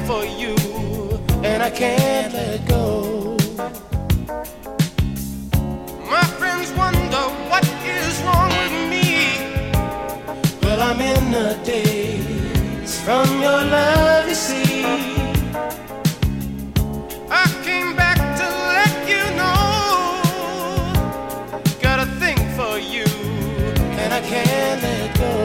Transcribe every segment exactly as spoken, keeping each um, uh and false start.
for you, and I can't let go. My friends wonder what is wrong with me. Well, I'm in the daze from your love, you see. I came back to let you know, got a thing for you, and I can't let go.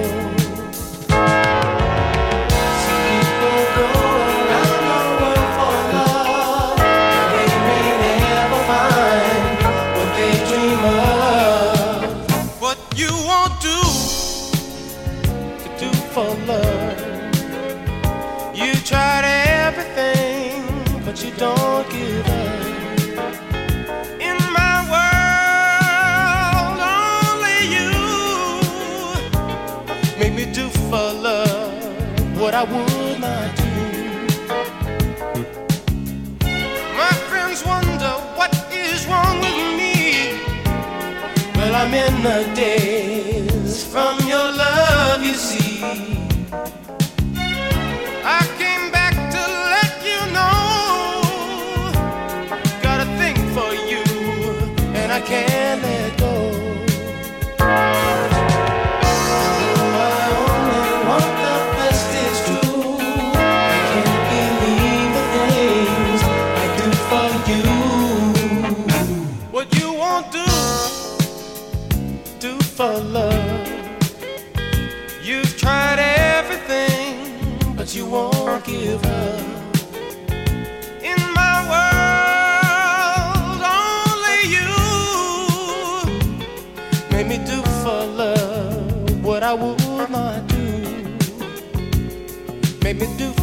For love, you tried everything, but you don't give up. In my world, only you make me do for love what I would not do. My friends wonder what is wrong with me. Well, I'm in the daze from your love, you see. I came back to let you know, got a thing for you, and I can't let go. I only want the best, it's true. I can't believe the things I do for you. What you won't do, do for love. You've tried everything, but you won't give up. In my world, only you made me do for love what I would not do. Made me do